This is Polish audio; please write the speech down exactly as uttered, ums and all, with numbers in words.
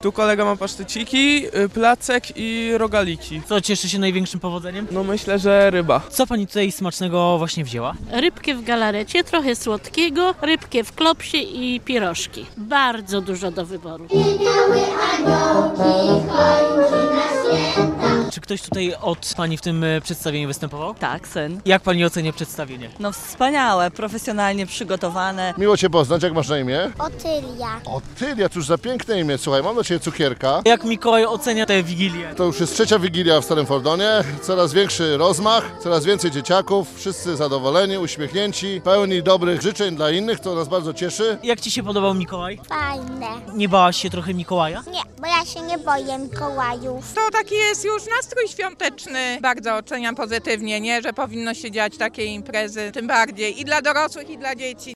Tu kolega ma paszteciki, y, placek i rogaliki. Co cieszy się największym powodzeniem? No myślę, że ryba. Co pani tutaj smacznego właśnie wzięła? Rybkę w galarecie, trochę słodkiego, rybkę w klopsie i pierożki. Bardzo dużo do wyboru. Czy ktoś tutaj od pani w tym e, przedstawieniu występował? Tak, syn. Jak pani ocenia przedstawienie? No wspaniałe, profesjonalnie przygotowane. Miło Cię poznać, jak masz na imię? Otylia. Otylia, cóż za piękne imię. Słuchaj, mam do Ciebie cukierka. Jak Mikołaj ocenia tę Wigilię? To już jest trzecia Wigilia w Starym Fordonie. Coraz większy rozmach, coraz więcej dzieciaków, wszyscy zadowoleni, uśmiechnięci, pełni dobrych życzeń dla innych, to nas bardzo cieszy. Jak ci się podobał Mikołaj? Fajne. Nie bałaś się trochę Mikołaja? Nie, bo ja się nie boję Mikołajów. To taki jest już nastrój świąteczny. Bardzo oceniam pozytywnie, nie, że powinno się dziać takie imprezy, tym bardziej i dla dorosłych, i dla dzieci.